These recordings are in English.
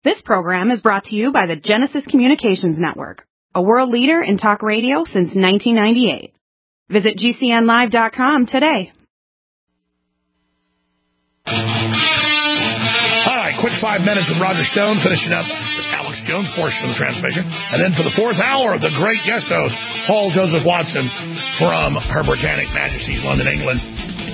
This program is brought to you by the Genesis Communications Network, a world leader in talk radio since 1998. Visit GCNlive.com today. All right, quick 5 minutes with Roger Stone, finishing up the Alex Jones portion of the transmission. And then for the fourth hour, the great guest host, Paul Joseph Watson from Her Britannic Majesty's London, England.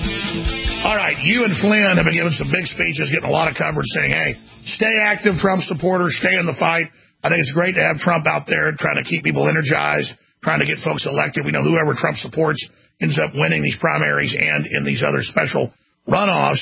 All right, you and Flynn have been giving some big speeches, getting a lot of coverage saying, hey, stay active, Trump supporters, stay in the fight. I think it's great to have Trump out there trying to keep people energized, trying to get folks elected. We know whoever Trump supports ends up winning these primaries and in these other special runoffs.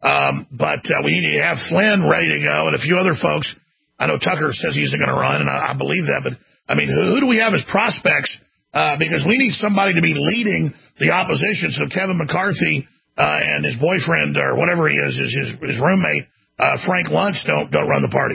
But we need to have Flynn ready to go and a few other folks. I know Tucker says he isn't going to run, and I believe that. But, I mean, who do we have as prospects? Because we need somebody to be leading the opposition so Kevin McCarthy and his boyfriend or whatever he is his roommate, Frank Luntz, don't run the party.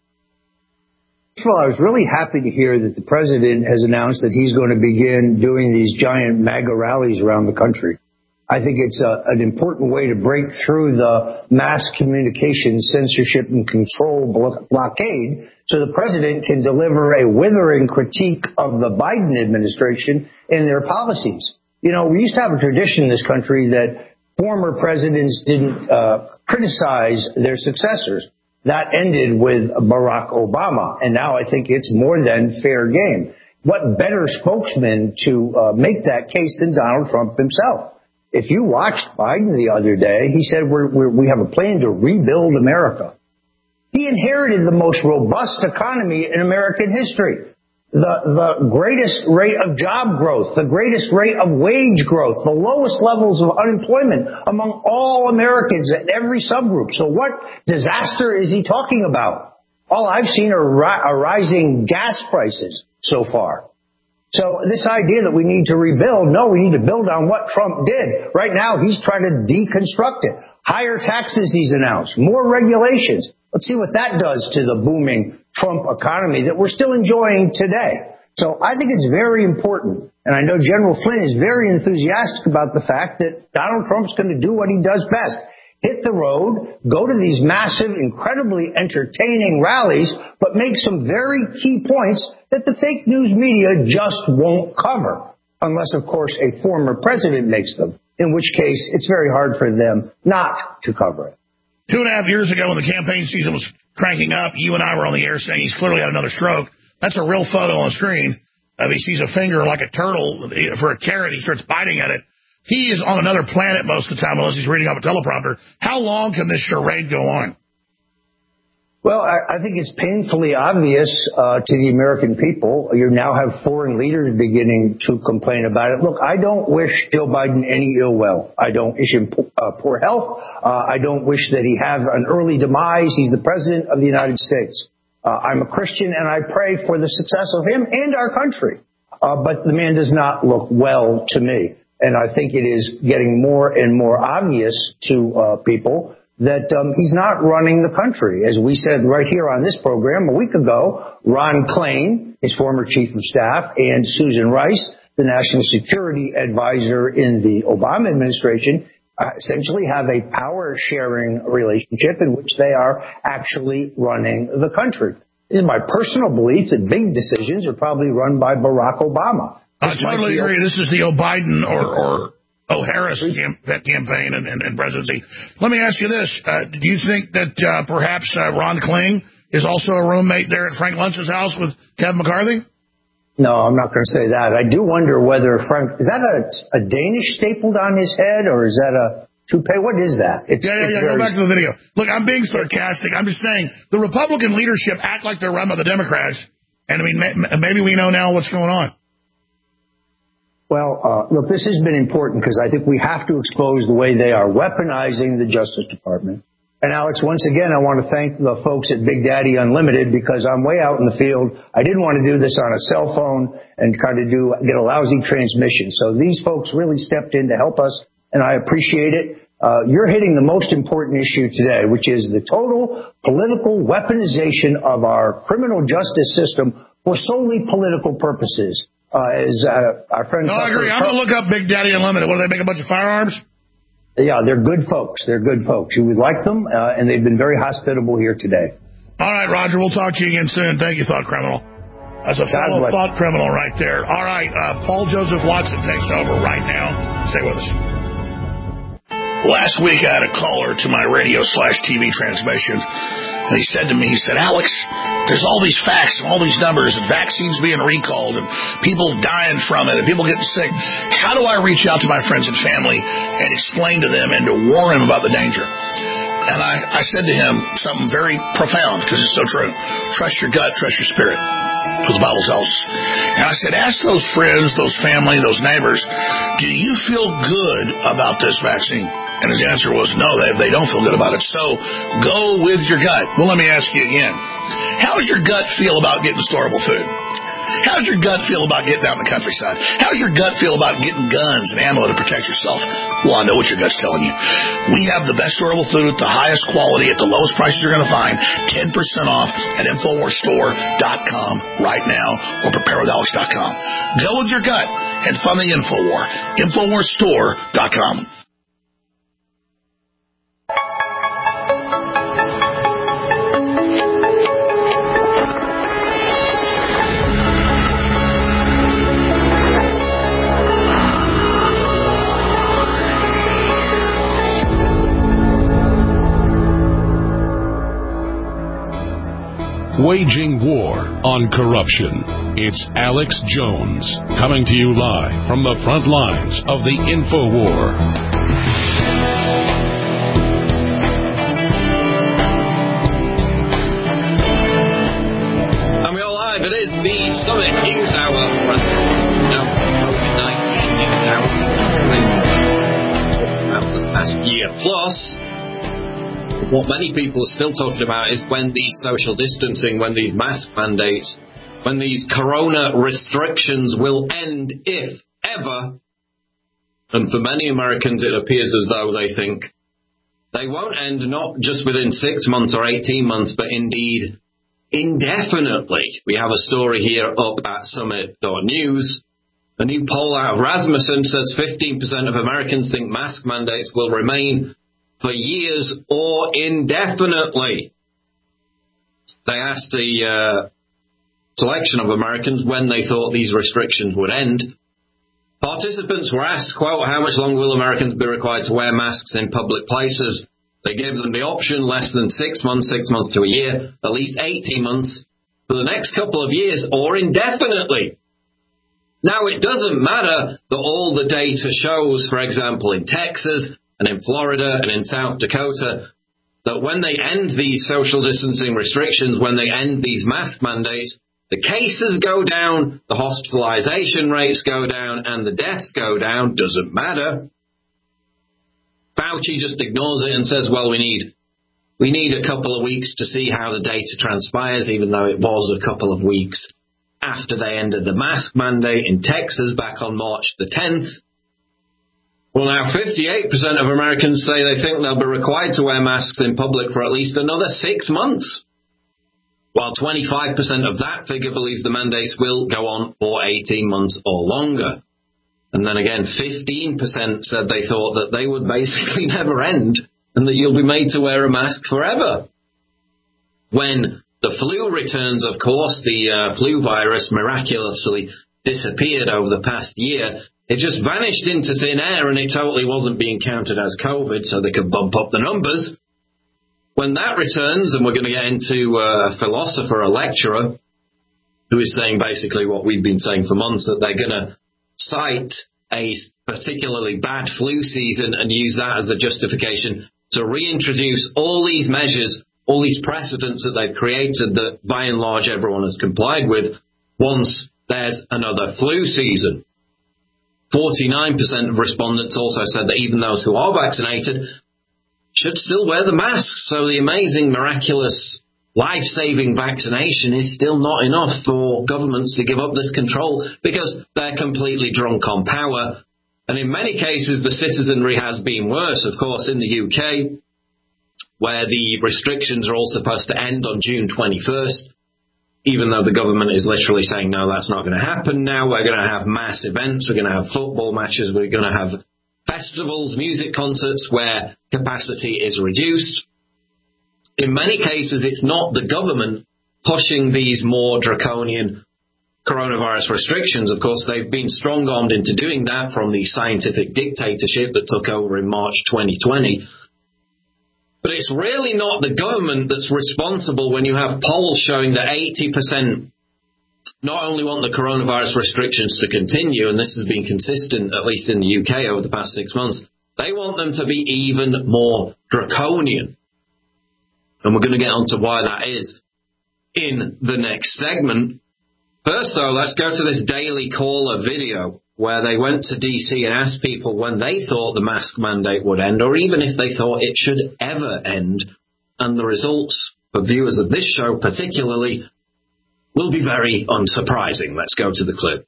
First of all, I was really happy to hear that the president has announced that he's going to begin doing these giant MAGA rallies around the country. I think it's an important way to break through the mass communication censorship and control blockade so the president can deliver a withering critique of the Biden administration and their policies. You know, we used to have a tradition in this country that former presidents didn't criticize their successors. That ended with Barack Obama, and now I think it's more than fair game. What better spokesman to make that case than Donald Trump himself? If you watched Biden the other day, he said we have a plan to rebuild America. He inherited the most robust economy in American history. The greatest rate of job growth, the greatest rate of wage growth, the lowest levels of unemployment among all Americans in every subgroup. So what disaster is he talking about? All I've seen are rising gas prices so far. So this idea that we need to rebuild, no, we need to build on what Trump did. Right now, he's trying to deconstruct it. Higher taxes he's announced, more regulations. Let's see what that does to the booming Trump economy that we're still enjoying today. So I think it's very important. And I know General Flynn is very enthusiastic about the fact that Donald Trump's going to do what he does best. Hit the road, go to these massive, incredibly entertaining rallies, but make some very key points that the fake news media just won't cover. Unless, of course, a former president makes them, in which case it's very hard for them not to cover it. 2.5 years ago when the campaign season was cranking up, you and I were on the air saying he's clearly had another stroke. That's a real photo on the screen. He sees a finger like a turtle for a carrot. He starts biting at it. He is on another planet most of the time unless he's reading off a teleprompter. How long can this charade go on? Well, I think it's painfully obvious to the American people. You now have foreign leaders beginning to complain about it. Look, I don't wish Joe Biden any ill will. I don't wish him poor health. I don't wish that he have an early demise. He's the president of the United States. I'm a Christian, and I pray for the success of him and our country. But the man does not look well to me. And I think it is getting more and more obvious to people that he's not running the country. As we said right here on this program a week ago, Ron Klain, his former chief of staff, and Susan Rice, the national security advisor in the Obama administration, essentially have a power-sharing relationship in which they are actually running the country. It is my personal belief that big decisions are probably run by Barack Obama. I totally agree. This is the O'Biden or O'Harris campaign and presidency. Let me ask you this. Do you think that perhaps Ron Klain is also a roommate there at Frank Luntz's house with Kevin McCarthy? No, I'm not going to say that. I do wonder whether Frank, is that a Danish stapled on his head or is that a toupee? What is that? Yeah. Go back to the video. Look, I'm being sarcastic. I'm just saying the Republican leadership act like they're run by the Democrats. And I mean, maybe we know now what's going on. Well, look, this has been important because I think we have to expose the way they are weaponizing the Justice Department. And Alex, once again, I want to thank the folks at Big Daddy Unlimited because I'm way out in the field. I didn't want to do this on a cell phone and kind of get a lousy transmission. So these folks really stepped in to help us, and I appreciate it. You're hitting the most important issue today, which is the total political weaponization of our criminal justice system for solely political purposes. Our friend. No, I agree. I'm going to look up Big Daddy Unlimited. What, do they make a bunch of firearms? Yeah, they're good folks. They're good folks. You would like them, and they've been very hospitable here today. All right, Roger. We'll talk to you again soon. Thank you, Thought Criminal. That's a fellow thought criminal right there. All right, Paul Joseph Watson takes over right now. Stay with us. Last week, I had a caller to my radio/TV transmissions, and he said to me, Alex, there's all these facts and all these numbers and vaccines being recalled and people dying from it and people getting sick. How do I reach out to my friends and family and explain to them and to warn them about the danger? And I said to him something very profound, because it's so true. Trust your gut, trust your spirit, because the Bible tells us. And I said, ask those friends, those family, those neighbors, do you feel good about this vaccine? And his answer was, no, they don't feel good about it. So go with your gut. Well, let me ask you again. How does your gut feel about getting storable food? How does your gut feel about getting out in the countryside? How does your gut feel about getting guns and ammo to protect yourself? Well, I know what your gut's telling you. We have the best storable food at the highest quality at the lowest prices you're going to find. 10% off at InfoWarsStore.com right now, or PrepareWithAlex.com. Go with your gut and fund the InfoWar. InfoWarsStore.com. Waging war on corruption. It's Alex Jones, coming to you live from the front lines of the InfoWar. And we're live. It is the Summit News Hour. COVID-19 News Hour. About the past year plus. What many people are still talking about is when these social distancing, when these mask mandates, when these corona restrictions will end, if ever. And for many Americans, it appears as though they think they won't end, not just within 6 months or 18 months, but indeed indefinitely. We have a story here up at Summit.News. A new poll out of Rasmussen says 15% of Americans think mask mandates will remain for years or indefinitely. They asked the selection of Americans when they thought these restrictions would end. Participants were asked, quote, how much longer will Americans be required to wear masks in public places? They gave them the option less than 6 months, 6 months to a year, at least 18 months, for the next couple of years, or indefinitely. Now, it doesn't matter that all the data shows, for example, in Texas and in Florida and in South Dakota, that when they end these social distancing restrictions, when they end these mask mandates, the cases go down, the hospitalization rates go down, and the deaths go down. Doesn't matter. Fauci just ignores it and says, well, we need a couple of weeks to see how the data transpires, even though it was a couple of weeks after they ended the mask mandate in Texas back on March the 10th. Well, now 58% of Americans say they think they'll be required to wear masks in public for at least another 6 months, while 25% of that figure believes the mandates will go on for 18 months or longer. And then again, 15% said they thought that they would basically never end and that you'll be made to wear a mask forever. When the flu returns, of course, the flu virus miraculously disappeared over the past year. It just vanished into thin air and it totally wasn't being counted as COVID, so they could bump up the numbers. When that returns, and we're going to get into a philosopher, a lecturer, who is saying basically what we've been saying for months, that they're going to cite a particularly bad flu season and use that as a justification to reintroduce all these measures, all these precedents that they've created that by and large everyone has complied with once there's another flu season. 49% of respondents also said that even those who are vaccinated should still wear the mask. So the amazing, miraculous, life-saving vaccination is still not enough for governments to give up this control because they're completely drunk on power. And in many cases, the citizenry has been worse. Of course, in the UK, where the restrictions are all supposed to end on June 21st, even though the government is literally saying, no, that's not going to happen now. We're going to have mass events. We're going to have football matches. We're going to have festivals, music concerts where capacity is reduced. in many cases, it's not the government pushing these more draconian coronavirus restrictions. Of course, they've been strong-armed into doing that from the scientific dictatorship that took over in March 2020. But it's really not the government that's responsible when you have polls showing that 80% not only want the coronavirus restrictions to continue, and this has been consistent, at least in the UK over the past 6 months, they want them to be even more draconian. And we're going to get onto why that is in the next segment. First, though, let's go to this Daily Caller video where they went to DC and asked people when they thought the mask mandate would end, or even if they thought it should ever end. And the results for viewers of this show particularly will be very unsurprising. Let's go to the clip.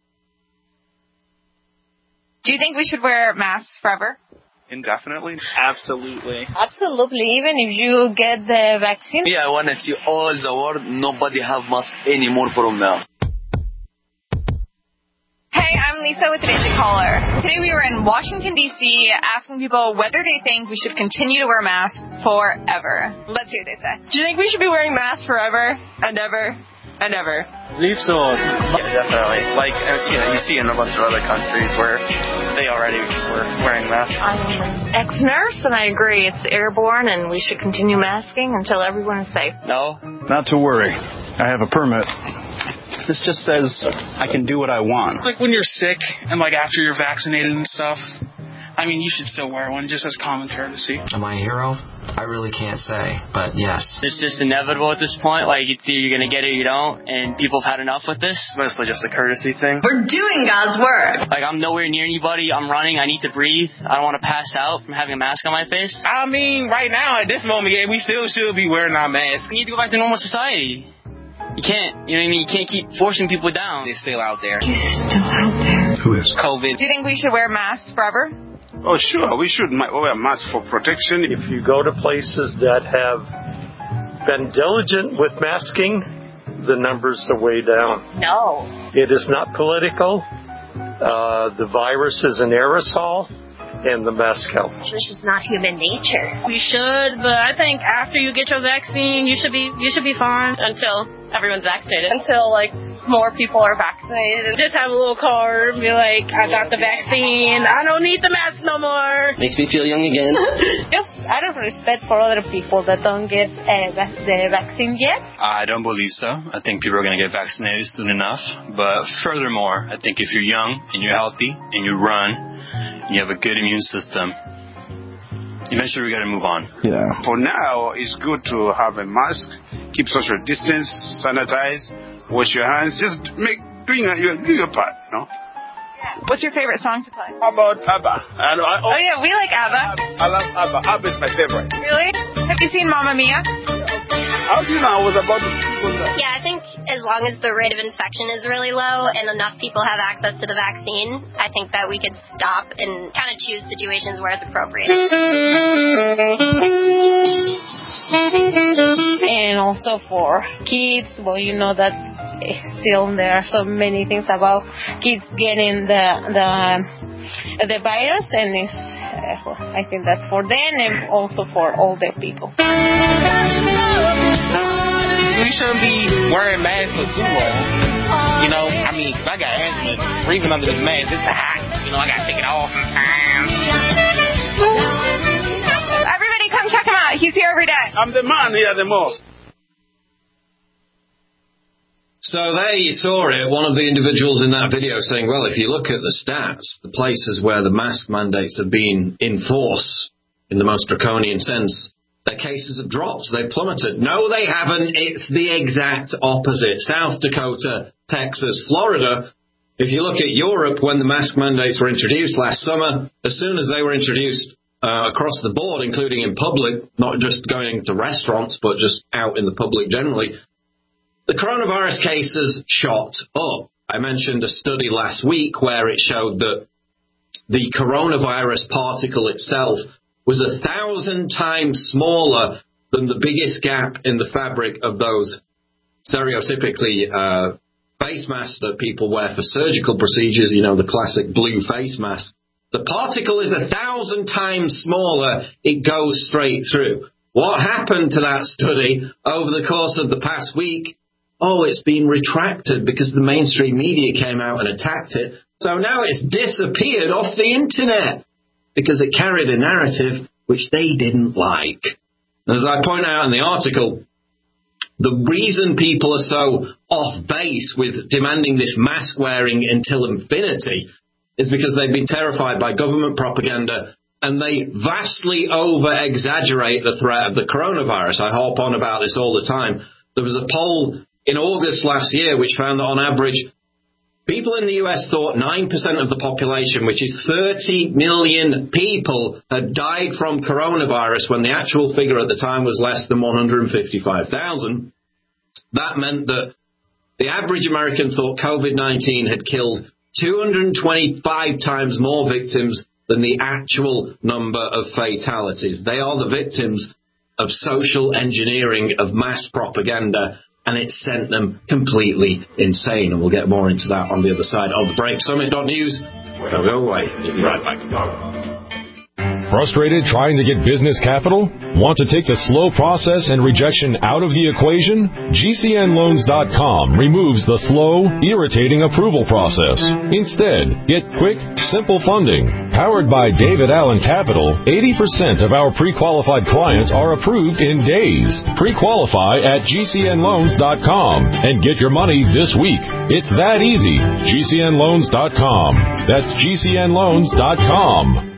Do you think we should wear masks forever? Indefinitely? Absolutely. Absolutely, even if you get the vaccine. Yeah, I want to see all the world, nobody have mask anymore from now. Hey, I'm Lisa with Today's Caller. Today we were in Washington, D.C. asking people whether they think we should continue to wear masks forever. Let's see what they say. Do you think we should be wearing masks forever and ever and ever? Believe so. Yeah, definitely. Like, you see in a bunch of other countries where they already were wearing masks. I'm an ex-nurse, and I agree. It's airborne, and we should continue masking until everyone is safe. No? Not to worry. I have a permit. This just says I can do what I want. Like when you're sick and like after you're vaccinated and stuff, I mean, you should still wear one just as common courtesy. Am I a hero? I really can't say, but yes. It's just inevitable at this point. Like, it's either you're going to get it or you don't, and people have had enough with this. It's mostly just a courtesy thing. We're doing God's work. Like, I'm nowhere near anybody. I'm running. I need to breathe. I don't want to pass out from having a mask on my face. I mean, right now, at this moment, yeah, we still should be wearing our masks. We need to go back to normal society. You can't, you know what I mean? You can't keep forcing people down. They're still out there. He's still out there. Who is? Do COVID. you think we should wear masks forever? Oh, sure. We should wear masks for protection. If you go to places that have been diligent with masking, the numbers are way down. No. It is not political. The virus is an aerosol, and the mask helps. This is not human nature. We should, but I think after you get your vaccine, you should be fine until everyone's vaccinated. Until, like, more people are vaccinated. Just have a little card, be like, I got the vaccine. I don't need the mask no more. Makes me feel young again. Just out of respect for other people that don't get the vaccine yet. I don't believe so. I think people are going to get vaccinated soon enough. But furthermore, I think if you're young and you're healthy and you run, and you have a good immune system, eventually we got to move on. Yeah. For now, it's good to have a mask, keep social distance, sanitize, wash your hands, just do your part, no? Yeah. What's your favorite song to play? How about ABBA? Oh yeah, we like ABBA. I love ABBA. ABBA is my favorite. Really? Have you seen Mamma Mia? How do you know? I was about to go there. Yeah, I think as long as the rate of infection is really low and enough people have access to the vaccine, I think that we could stop and kind of choose situations where it's appropriate. And also for kids, well, you know that still there are so many things about kids getting the virus, and it's, I think that's for them and also for older people. We shouldn't be wearing masks for too long. You know, I mean, I got asthma. Breathing under this mask, it's hot. You know, I got to take it off sometimes. Everybody come check him out. He's here every day. I'm the man here the most. So there you saw it, one of the individuals in that video saying, well, if you look at the stats, the places where the mask mandates have been in force, in the most draconian sense, their cases have dropped. They've plummeted. No, they haven't. It's the exact opposite. South Dakota, Texas, Florida. If you look at Europe, when the mask mandates were introduced last summer, as soon as they were introduced across the board, including in public, not just going to restaurants, but just out in the public generally, the coronavirus cases shot up. I mentioned a study last week where it showed that the coronavirus particle itself was 1,000 times smaller than the biggest gap in the fabric of those stereotypically face masks that people wear for surgical procedures, you know, the classic blue face mask. The particle is 1,000 times smaller. It goes straight through. What happened to that study over the course of the past week? Oh, it's been retracted because the mainstream media came out and attacked it. So now it's disappeared off the internet because it carried a narrative which they didn't like. As I point out in the article, the reason people are so off base with demanding this mask wearing until infinity is because they've been terrified by government propaganda and they vastly over-exaggerate the threat of the coronavirus. I harp on about this all the time. There was a poll in August last year which found that on average, people in the US thought 9% of the population, which is 30 million people, had died from coronavirus when the actual figure at the time was less than 155,000. That meant that the average American thought COVID-19 had killed 225 times more victims than the actual number of fatalities. They are the victims of social engineering, of mass propaganda, and it sent them completely insane. And we'll get more into that on the other side of the break. Summit.news. Don't go away. We'll be right back. Frustrated trying to get business capital? Want to take the slow process and rejection out of the equation? GCNloans.com removes the slow, irritating approval process. Instead, get quick, simple funding. Powered by David Allen Capital, 80% of our pre-qualified clients are approved in days. Pre-qualify at GCNloans.com and get your money this week. It's that easy. GCNloans.com. That's GCNloans.com.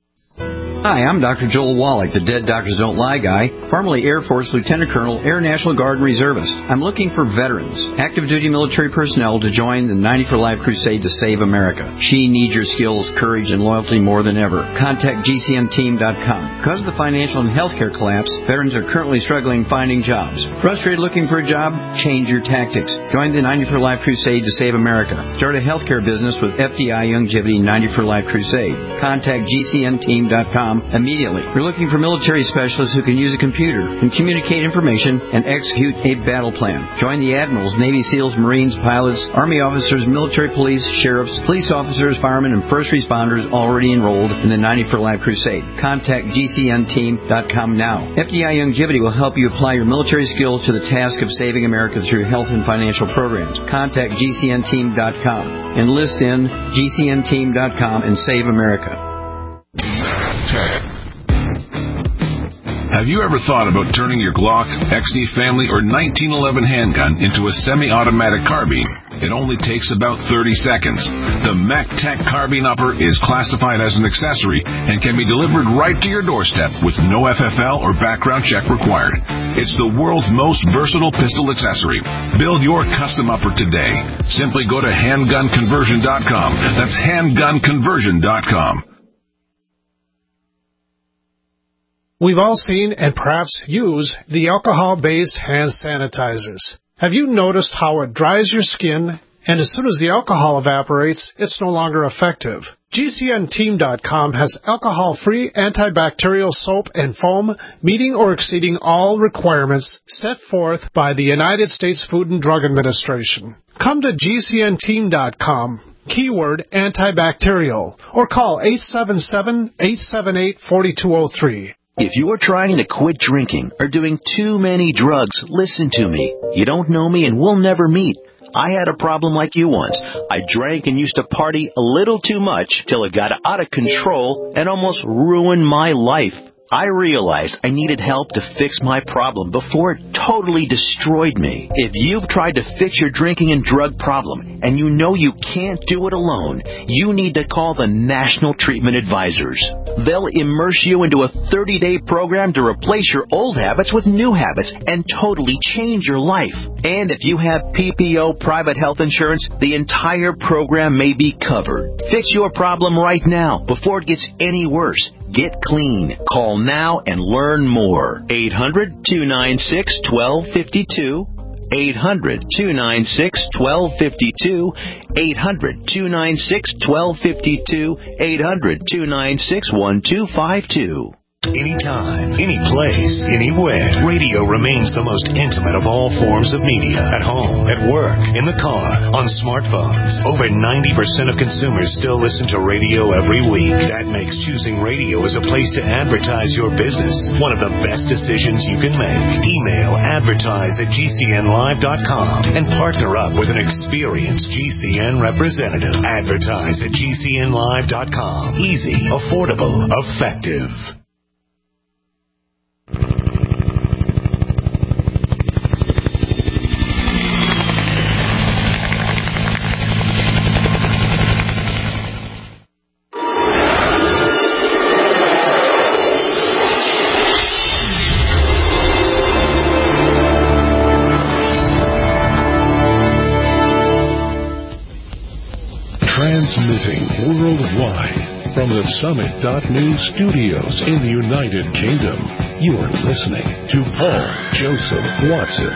Hi, I'm Dr. Joel Wallach, the Dead Doctors Don't Lie guy, formerly Air Force Lieutenant Colonel, Air National Guard Reservist. I'm looking for veterans, active duty military personnel to join the 90 for Life crusade to save America. She needs your skills, courage, and loyalty more than ever. Contact GCNteam.com. Because of the financial and healthcare collapse, veterans are currently struggling finding jobs. Frustrated looking for a job? Change your tactics. Join the 90 for Life crusade to save America. Start a healthcare business with FDI Youngevity 90 for Life crusade. Contact GCNteam.com immediately. We're looking for military specialists who can use a computer, can communicate information, and execute a battle plan. Join the admirals, Navy SEALs, Marines, pilots, Army officers, military police, sheriffs, police officers, firemen, and first responders already enrolled in the 90 for Life crusade. Contact GCNteam.com now. FDI Youngevity will help you apply your military skills to the task of saving America through health and financial programs. Contact GCNteam.com. Enlist in GCNteam.com and save America. Have you ever thought about turning your Glock, XD Family, or 1911 handgun into a semi-automatic carbine? It only takes about 30 seconds. The MacTech Carbine Upper is classified as an accessory and can be delivered right to your doorstep with no FFL or background check required. It's the world's most versatile pistol accessory. Build your custom upper today. Simply go to handgunconversion.com. That's handgunconversion.com. We've all seen and perhaps use the alcohol-based hand sanitizers. Have you noticed how it dries your skin, and as soon as the alcohol evaporates, it's no longer effective? GCNteam.com has alcohol-free antibacterial soap and foam meeting or exceeding all requirements set forth by the United States Food and Drug Administration. Come to GCNteam.com. Keyword antibacterial, or call 877-878-4203. If you're trying to quit drinking or doing too many drugs, listen to me. You don't know me and we'll never meet. I had a problem like you once. I drank and used to party a little too much till it got out of control and almost ruined my life. I realized I needed help to fix my problem before it totally destroyed me. If you've tried to fix your drinking and drug problem and you know you can't do it alone, you need to call the National Treatment Advisors. They'll immerse you into a 30-day program to replace your old habits with new habits and totally change your life. And if you have PPO private health insurance, the entire program may be covered. Fix your problem right now before it gets any worse. Get clean. Call now and learn more. 800-296-1252. 800-296-1252. 800-296-1252. 800-296-1252. Anytime, any place, anywhere. Radio remains the most intimate of all forms of media. At home, at work, in the car, on smartphones. Over 90% of consumers still listen to radio every week. That makes choosing radio as a place to advertise your business one of the best decisions you can make. Email advertise@gcnlive.com and partner up with an experienced GCN representative. Advertise@gcnlive.com. Easy, affordable, effective. Transmitting worldwide from the Summit.News studios in the United Kingdom, you are listening to Paul Joseph Watson.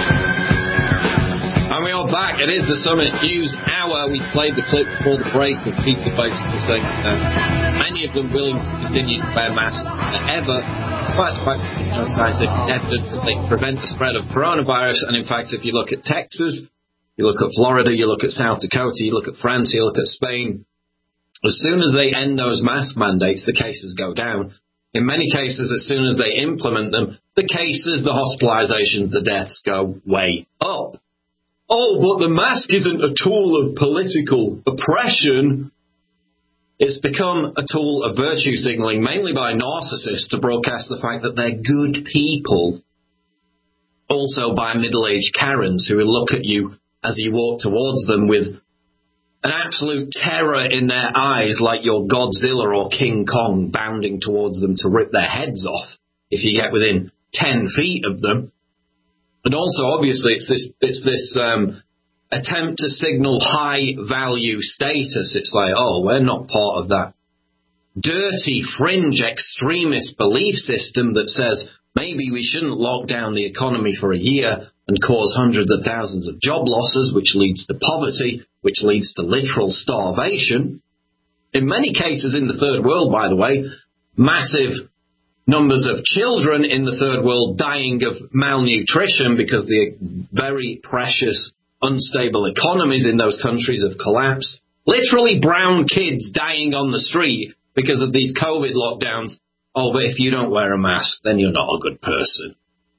And we are back. It is the Summit News Hour. We played the clip before the break with people basically saying many of them willing to continue to wear masks forever, despite the fact that there's no scientific evidence that they can prevent the spread of coronavirus. And in fact, if you look at Texas, you look at Florida, you look at South Dakota, you look at France, you look at Spain, as soon as they end those mask mandates, the cases go down. In many cases, as soon as they implement them, the cases, the hospitalizations, the deaths go way up. Oh, but the mask isn't a tool of political oppression. It's become a tool of virtue signaling, mainly by narcissists, to broadcast the fact that they're good people. Also by middle-aged Karens who will look at you as you walk towards them with an absolute terror in their eyes, like you're Godzilla or King Kong bounding towards them to rip their heads off if you get within 10 feet of them. And also, obviously, it's this attempt to signal high value status. It's like, oh, we're not part of that dirty fringe extremist belief system that says maybe we shouldn't lock down the economy for a year and cause hundreds of thousands of job losses, which leads to poverty, which leads to literal starvation. In many cases in the third world, by the way, massive numbers of children in the third world dying of malnutrition because the very precious, unstable economies in those countries have collapsed. Literally brown kids dying on the street because of these COVID lockdowns. Oh, but if you don't wear a mask, then you're not a good person.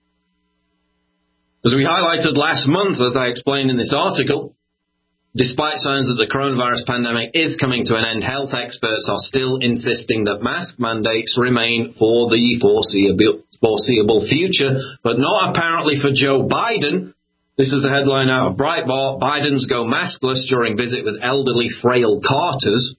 As we highlighted last month, as I explained in this article, despite signs that the coronavirus pandemic is coming to an end, health experts are still insisting that mask mandates remain for the foreseeable future, but not apparently for Joe Biden. This is a headline out of Breitbart. Biden's go maskless during visit with elderly, frail Carters.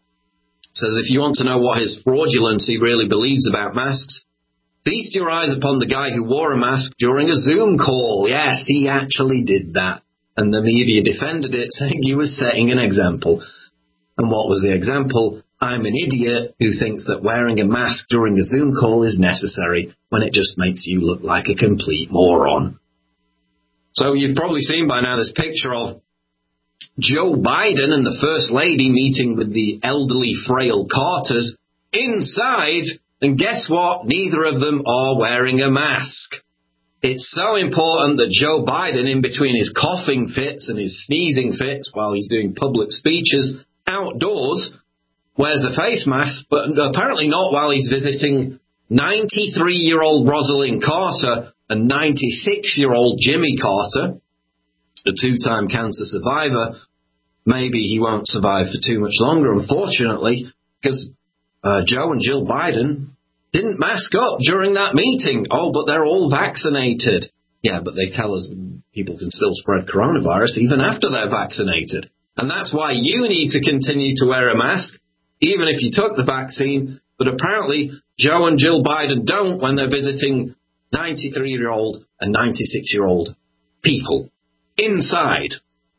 Says if you want to know what his fraudulency really believes about masks, feast your eyes upon the guy who wore a mask during a Zoom call. Yes, he actually did that. And the media defended it, saying he was setting an example. And what was the example? I'm an idiot who thinks that wearing a mask during a Zoom call is necessary when it just makes you look like a complete moron. So you've probably seen by now this picture of Joe Biden and the First Lady meeting with the elderly, frail Carters inside. And guess what? Neither of them are wearing a mask. It's so important that Joe Biden, in between his coughing fits and his sneezing fits while he's doing public speeches outdoors, wears a face mask, but apparently not while he's visiting 93-year-old Rosalind Carter and 96-year-old Jimmy Carter, a two-time cancer survivor. Maybe he won't survive for too much longer, unfortunately, because Joe and Jill Biden didn't mask up during that meeting. Oh, but they're all vaccinated. Yeah, but they tell us people can still spread coronavirus even after they're vaccinated. And that's why you need to continue to wear a mask, even if you took the vaccine. But apparently, Joe and Jill Biden don't when they're visiting 93-year-old and 96-year-old people inside.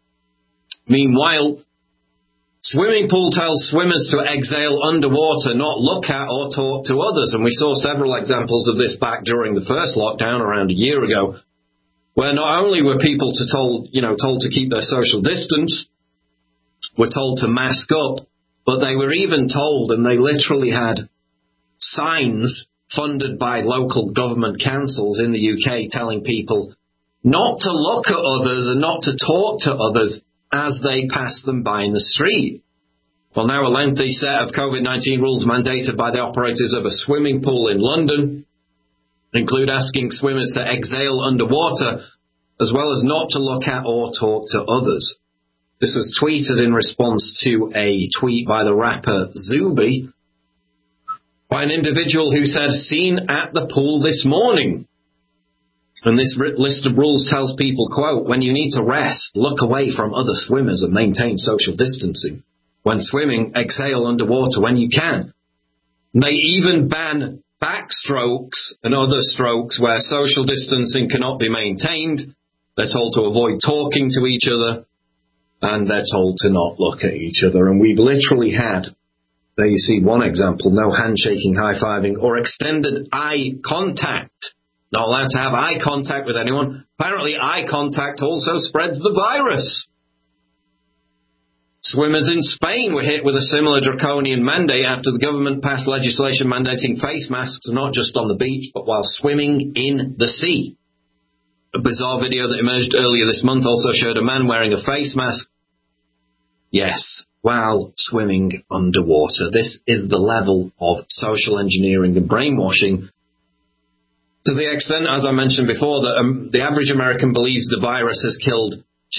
Meanwhile, swimming pool tells swimmers to exhale underwater, not look at or talk to others. And we saw several examples of this back during the first lockdown around a year ago, where not only were people told to keep their social distance, were told to mask up, but they were even told, and they literally had signs funded by local government councils in the UK telling people not to look at others and not to talk to others as they pass them by in the street. Well, now a lengthy set of COVID-19 rules mandated by the operators of a swimming pool in London include asking swimmers to exhale underwater, as well as not to look at or talk to others. This was tweeted in response to a tweet by the rapper Zuby, by an individual who said, "Seen at the pool this morning." And this list of rules tells people, quote, "When you need to rest, look away from other swimmers and maintain social distancing. When swimming, exhale underwater when you can." And they even ban backstrokes and other strokes where social distancing cannot be maintained. They're told to avoid talking to each other, and they're told to not look at each other. And we've literally had, there you see one example, no handshaking, high-fiving, or extended eye contact. Not allowed to have eye contact with anyone. Apparently eye contact also spreads the virus. Swimmers in Spain were hit with a similar draconian mandate after the government passed legislation mandating face masks not just on the beach, but while swimming in the sea. A bizarre video that emerged earlier this month also showed a man wearing a face mask. Yes, while swimming underwater. This is the level of social engineering and brainwashing, to the extent, as I mentioned before, that the average American believes the virus has killed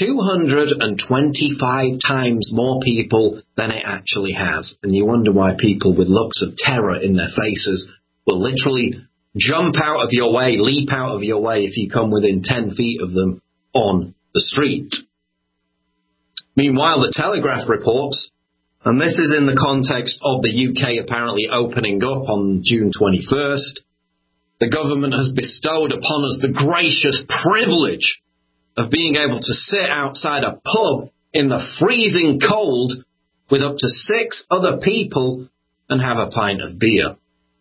225 times more people than it actually has. And you wonder why people with looks of terror in their faces will literally jump out of your way, leap out of your way if you come within 10 feet of them on the street. Meanwhile, the Telegraph reports, and this is in the context of the UK apparently opening up on June 21st, the government has bestowed upon us the gracious privilege of being able to sit outside a pub in the freezing cold with up to 6 other people and have a pint of beer.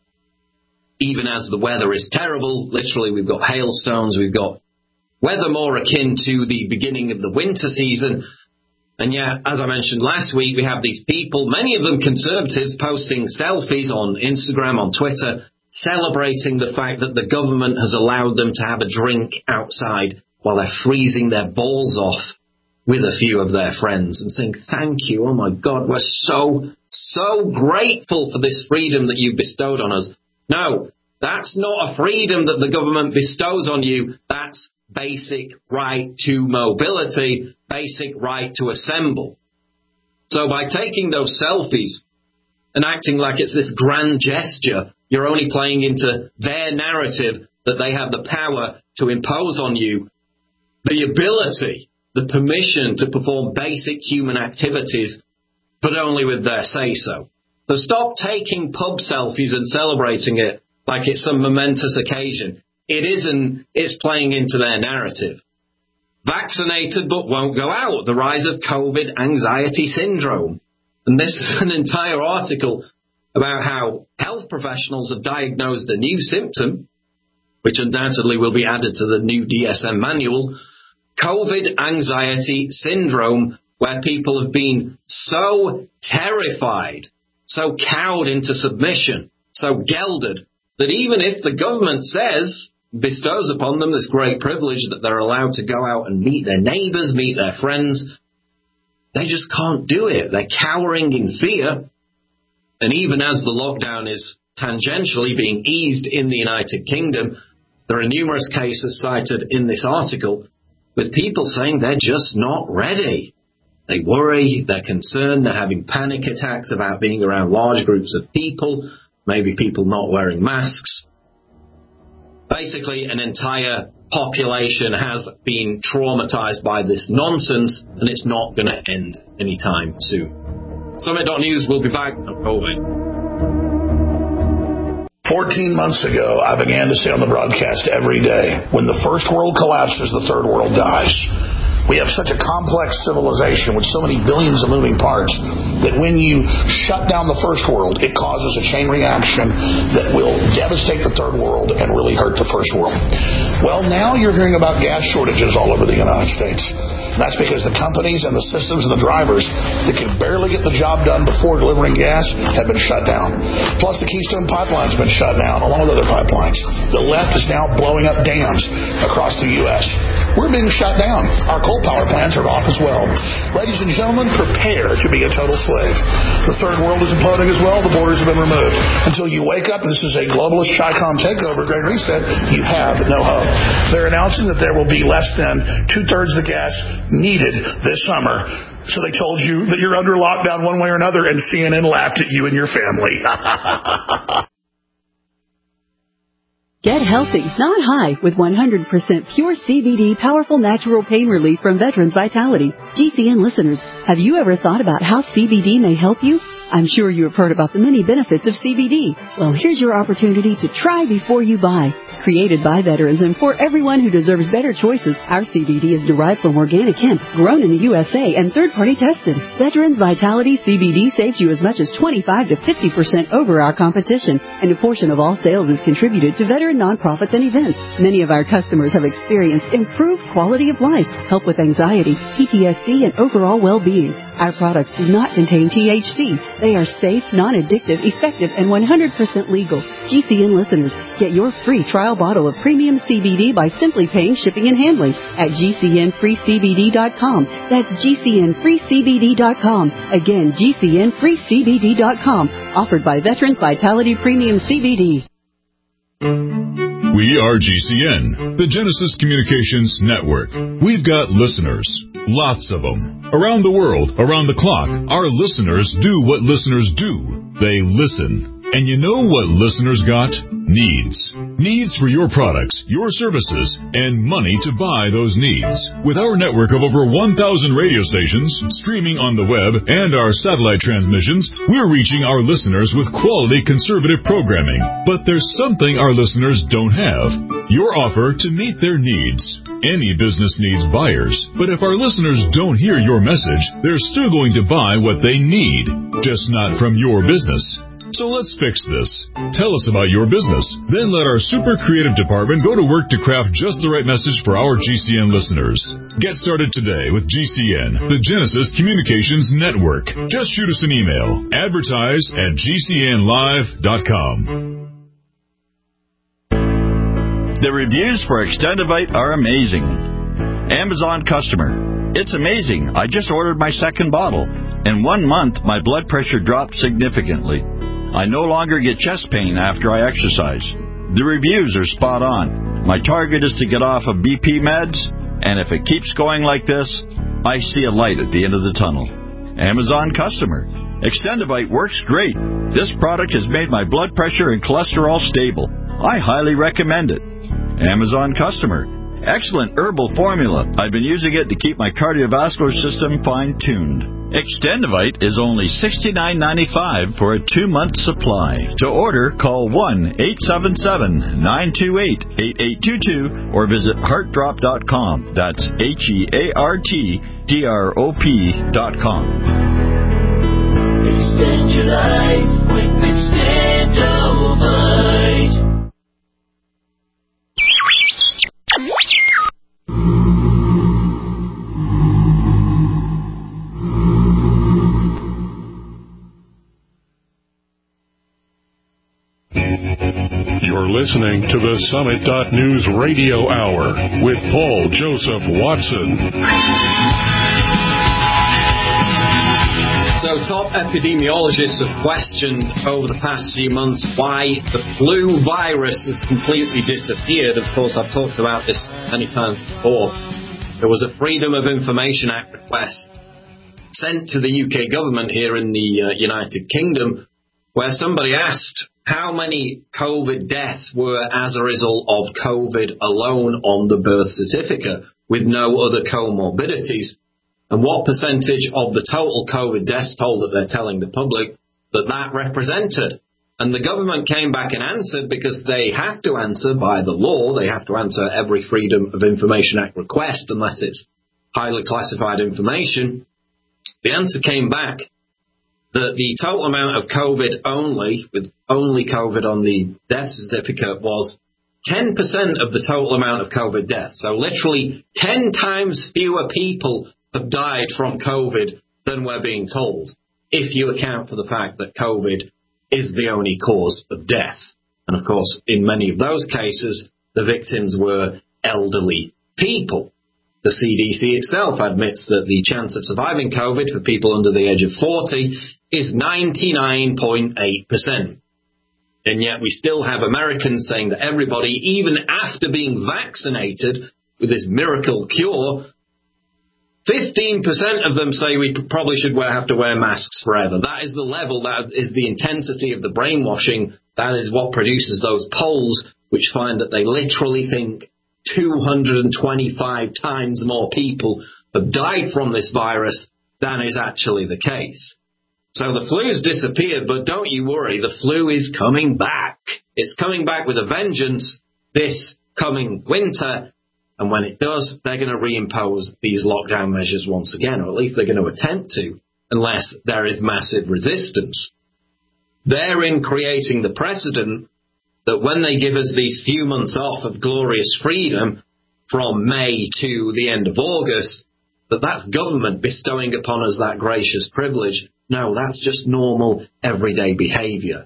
Even as the weather is terrible, literally we've got hailstones, we've got weather more akin to the beginning of the winter season. And yet, as I mentioned last week, we have these people, many of them conservatives, posting selfies on Instagram, on Twitter, celebrating the fact that the government has allowed them to have a drink outside while they're freezing their balls off with a few of their friends and saying, "Thank you, oh my God, we're so grateful for this freedom that you've bestowed on us." No, that's not a freedom that the government bestows on you. That's basic right to mobility, basic right to assemble. So by taking those selfies and acting like it's this grand gesture, you're only playing into their narrative that they have the power to impose on you the ability, the permission to perform basic human activities, but only with their say-so. So stop taking pub selfies and celebrating it like it's some momentous occasion. It isn't. It's playing into their narrative. Vaccinated but won't go out. The rise of COVID anxiety syndrome. And this is an entire article about how health professionals have diagnosed a new symptom, which undoubtedly will be added to the new DSM manual, COVID anxiety syndrome, where people have been so terrified, so cowed into submission, so gelded, that even if the government bestows upon them this great privilege that they're allowed to go out and meet their neighbours, meet their friends, they just can't do it. They're cowering in fear. And even as the lockdown is tangentially being eased in the United Kingdom, there are numerous cases cited in this article with people saying they're just not ready. They worry, they're concerned, they're having panic attacks about being around large groups of people, maybe people not wearing masks. Basically, an entire population has been traumatized by this nonsense, and it's not going to end anytime soon. Summit.News will be back on COVID. 14 months ago, I began to say on the broadcast every day, when the first world collapses, the third world dies. We have such a complex civilization with so many billions of moving parts that when you shut down the first world, it causes a chain reaction that will devastate the third world and really hurt the first world. Well, now you're hearing about gas shortages all over the United States. That's because the companies and the systems and the drivers that can barely get the job done before delivering gas have been shut down. Plus, the Keystone Pipeline's been shut down, along with other pipelines. The left is now blowing up dams across the U.S. We're being shut down. Our coal power plants are off as well. Ladies and gentlemen, prepare to be a total slave. The third world is imploding as well. The borders have been removed. Until you wake up, this is a globalist Chi-Com takeover, Great Reset, you have no hope. They're announcing that there will be less than 2/3 of the gas needed this summer. So they told you that you're under lockdown one way or another, and CNN laughed at you and your family. Get healthy, not high, with 100% pure CBD powerful natural pain relief from Veterans Vitality. GCN listeners, have you ever thought about how CBD may help you? I'm sure you have heard about the many benefits of CBD. Well, here's your opportunity to try before you buy. Created by veterans and for everyone who deserves better choices, our CBD is derived from organic hemp, grown in the USA, and third-party tested. Veterans Vitality CBD saves you as much as 25 to 50% over our competition, and a portion of all sales is contributed to veteran nonprofits and events. Many of our customers have experienced improved quality of life, help with anxiety, PTSD, and overall well-being. Our products do not contain THC. They are safe, non-addictive, effective, and 100% legal. GCN listeners, get your free trial bottle of premium CBD by simply paying shipping and handling at GCNFreeCBD.com. That's GCNFreeCBD.com. Again, GCNFreeCBD.com. Offered by Veterans Vitality Premium CBD. We are GCN, the Genesis Communications Network. We've got listeners, lots of them. Around the world, around the clock, our listeners do what listeners do. They listen. And you know what listeners got? Needs. Needs for your products, your services, and money to buy those needs. With our network of over 1,000 radio stations, streaming on the web, and our satellite transmissions, we're reaching our listeners with quality conservative programming. But there's something our listeners don't have. Your offer to meet their needs. Any business needs buyers, but if our listeners don't hear your message, they're still going to buy what they need, just not from your business. So let's fix this. Tell us about your business. Then let our super creative department go to work to craft just the right message for our GCN listeners. Get started today with GCN, the Genesis Communications Network. Just shoot us an email. Advertise@GCNlive.com. The reviews for Extendivite are amazing. Amazon customer. It's amazing. I just ordered my second bottle. In 1 month, my blood pressure dropped significantly. I no longer get chest pain after I exercise. The reviews are spot on. My target is to get off of BP meds, and if it keeps going like this, I see a light at the end of the tunnel. Amazon customer. Extendivite works great. This product has made my blood pressure and cholesterol stable. I highly recommend it. Amazon customer. Excellent herbal formula. I've been using it to keep my cardiovascular system fine-tuned. Extendivite is only $69.95 for a 2-month supply. To order, call 1-877-928-8822 or visit heartdrop.com. That's HEARTDROP.com. Extend your life with Extendivite. You're listening to the Summit.News Radio Hour with Paul Joseph Watson. So top epidemiologists have questioned over the past few months why the flu virus has completely disappeared. Of course, I've talked about this many times before. There was a Freedom of Information Act request sent to the UK government here in the United Kingdom, where somebody asked how many COVID deaths were as a result of COVID alone on the birth certificate with no other comorbidities, and what percentage of the total COVID deaths told that they're telling the public that represented. And the government came back and answered, because they have to answer by the law. They have to answer every Freedom of Information Act request unless it's highly classified information, the answer came back that the total amount of COVID only, with only COVID on the death certificate, was 10% of the total amount of COVID deaths. So literally 10 times fewer people have died from COVID than we're being told, if you account for the fact that COVID is the only cause of death. And of course, in many of those cases, the victims were elderly people. The CDC itself admits that the chance of surviving COVID for people under the age of 40 is 99.8%. And yet we still have Americans saying that everybody, even after being vaccinated with this miracle cure, 15% of them say we probably should have to wear masks forever. That is the level, that is the intensity of the brainwashing. That is what produces those polls, which find that they literally think 225 times more people have died from this virus than is actually the case. So the flu's disappeared, but don't you worry, the flu is coming back. It's coming back with a vengeance this coming winter, and when it does, they're going to reimpose these lockdown measures once again, or at least they're going to attempt to, unless there is massive resistance. Therein creating the precedent that when they give us these few months off of glorious freedom from May to the end of August, that's government bestowing upon us that gracious privilege. No, that's just normal, everyday behaviour.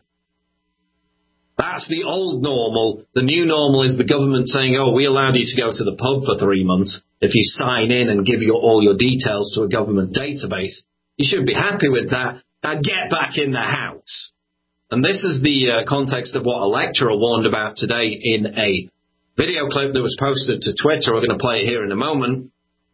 That's the old normal. The new normal is the government saying, oh, we allowed you to go to the pub for 3 months. If you sign in and give all your details to a government database, you should be happy with that. Now get back in the house. And this is the context of what a lecturer warned about today in a video clip that was posted to Twitter. We're going to play it here in a moment.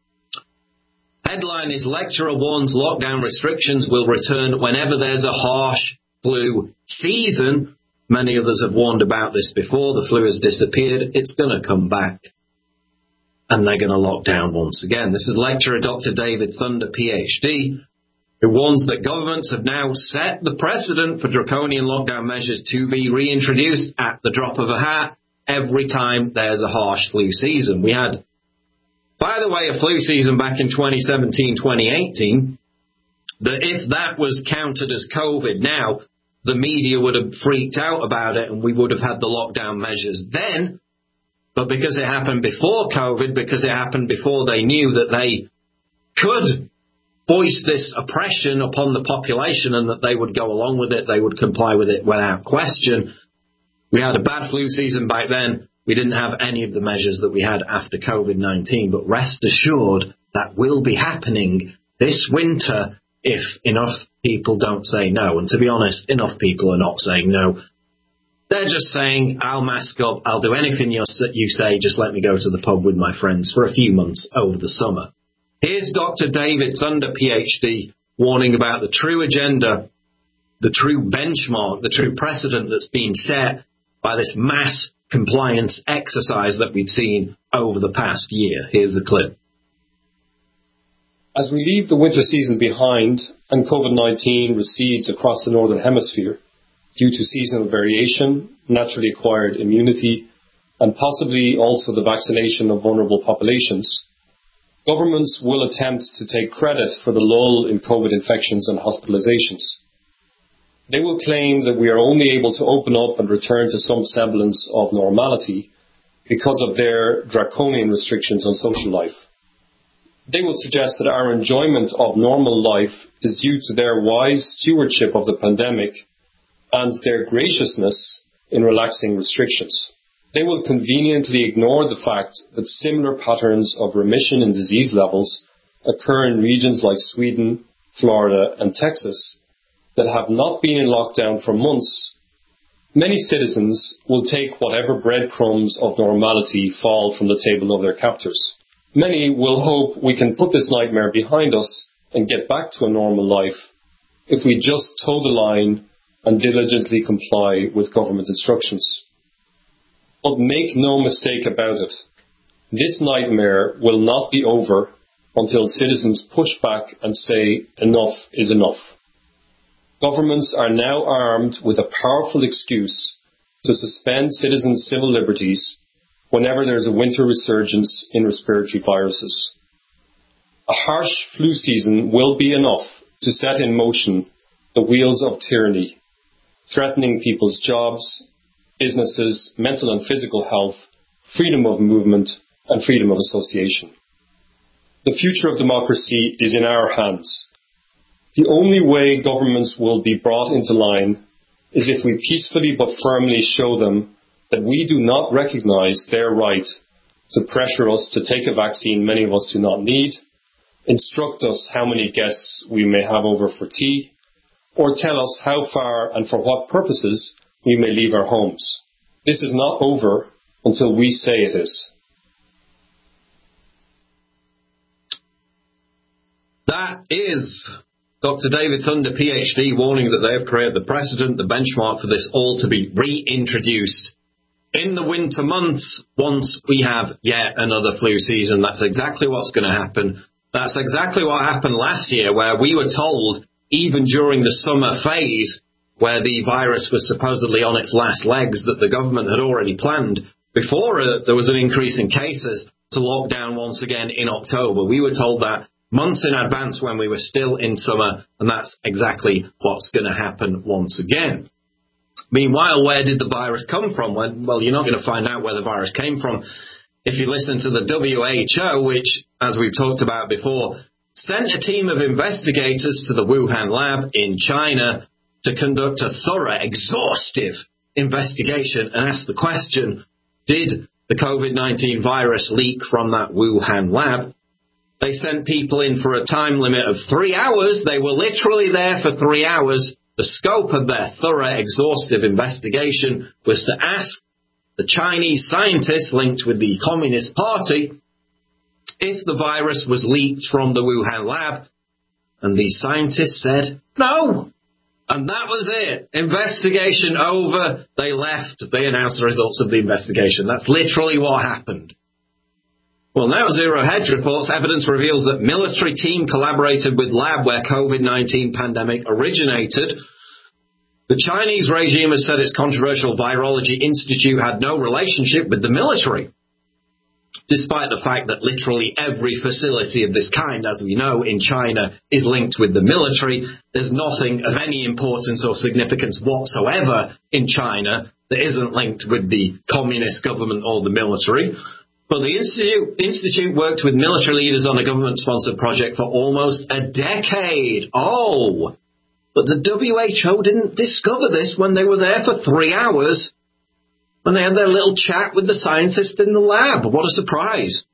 Headline is, lecturer warns lockdown restrictions will return whenever there's a harsh flu season. Many others have warned about this before. The flu has disappeared. It's going to come back. And they're going to lock down once again. This is lecturer Dr. David Thunder, PhD, who warns that governments have now set the precedent for draconian lockdown measures to be reintroduced at the drop of a hat every time there's a harsh flu season. We had, by the way, a flu season back in 2017, 2018, that if that was counted as COVID now, the media would have freaked out about it and we would have had the lockdown measures then. But because it happened before COVID, because it happened before they knew that they could voice this oppression upon the population and that they would go along with it, they would comply with it without question. We had a bad flu season back then. We didn't have any of the measures that we had after COVID-19, but rest assured that will be happening this winter if enough people don't say no. And to be honest, enough people are not saying no. They're just saying, I'll mask up, I'll do anything you say, just let me go to the pub with my friends for a few months over the summer. Here's Dr. David Thunder, PhD, warning about the true agenda, the true benchmark, the true precedent that's been set by this mass compliance exercise that we've seen over the past year. Here's the clip. As we leave the winter season behind and COVID-19 recedes across the Northern Hemisphere due to seasonal variation, naturally acquired immunity, and possibly also the vaccination of vulnerable populations, governments will attempt to take credit for the lull in COVID infections and hospitalizations. They will claim that we are only able to open up and return to some semblance of normality because of their draconian restrictions on social life. They will suggest that our enjoyment of normal life is due to their wise stewardship of the pandemic and their graciousness in relaxing restrictions. They will conveniently ignore the fact that similar patterns of remission in disease levels occur in regions like Sweden, Florida, and Texas that have not been in lockdown for months. Many citizens will take whatever breadcrumbs of normality fall from the table of their captors. Many will hope we can put this nightmare behind us and get back to a normal life if we just toe the line and diligently comply with government instructions. But make no mistake about it, this nightmare will not be over until citizens push back and say enough is enough. Governments are now armed with a powerful excuse to suspend citizens' civil liberties whenever there is a winter resurgence in respiratory viruses. A harsh flu season will be enough to set in motion the wheels of tyranny, threatening people's jobs, businesses, mental and physical health, freedom of movement, and freedom of association. The future of democracy is in our hands. The only way governments will be brought into line is if we peacefully but firmly show them that we do not recognize their right to pressure us to take a vaccine many of us do not need, instruct us how many guests we may have over for tea, or tell us how far and for what purposes we may leave our homes. This is not over until we say it is. That is Dr. David Thunder, PhD, warning that they have created the precedent, the benchmark for this all to be reintroduced in the winter months once we have yet another flu season. That's exactly what's going to happen. That's exactly what happened last year, where we were told, even during the summer phase, where the virus was supposedly on its last legs, that the government had already planned, before there was an increase in cases, to lock down once again in October. We were told that months in advance when we were still in summer, and that's exactly what's going to happen once again. Meanwhile, where did the virus come from? Well, you're not going to find out where the virus came from if you listen to the WHO, which, as we've talked about before, sent a team of investigators to the Wuhan lab in China to conduct a thorough, exhaustive investigation and ask the question, did the COVID-19 virus leak from that Wuhan lab? They sent people in for a time limit of 3 hours. They were literally there for 3 hours. The scope of their thorough, exhaustive investigation was to ask the Chinese scientists linked with the Communist Party if the virus was leaked from the Wuhan lab. And the scientists said no. And that was it. Investigation over. They left. They announced the results of the investigation. That's literally what happened. Well, now Zero Hedge reports evidence reveals that military team collaborated with lab where COVID-19 pandemic originated. The Chinese regime has said its controversial virology institute had no relationship with the military, despite the fact that literally every facility of this kind, as we know, in China is linked with the military. There's nothing of any importance or significance whatsoever in China that isn't linked with the communist government or the military. But the institute worked with military leaders on a government-sponsored project for almost a decade. Oh, but the WHO didn't discover this when they were there for 3 hours, when they had their little chat with the scientists in the lab. What a surprise.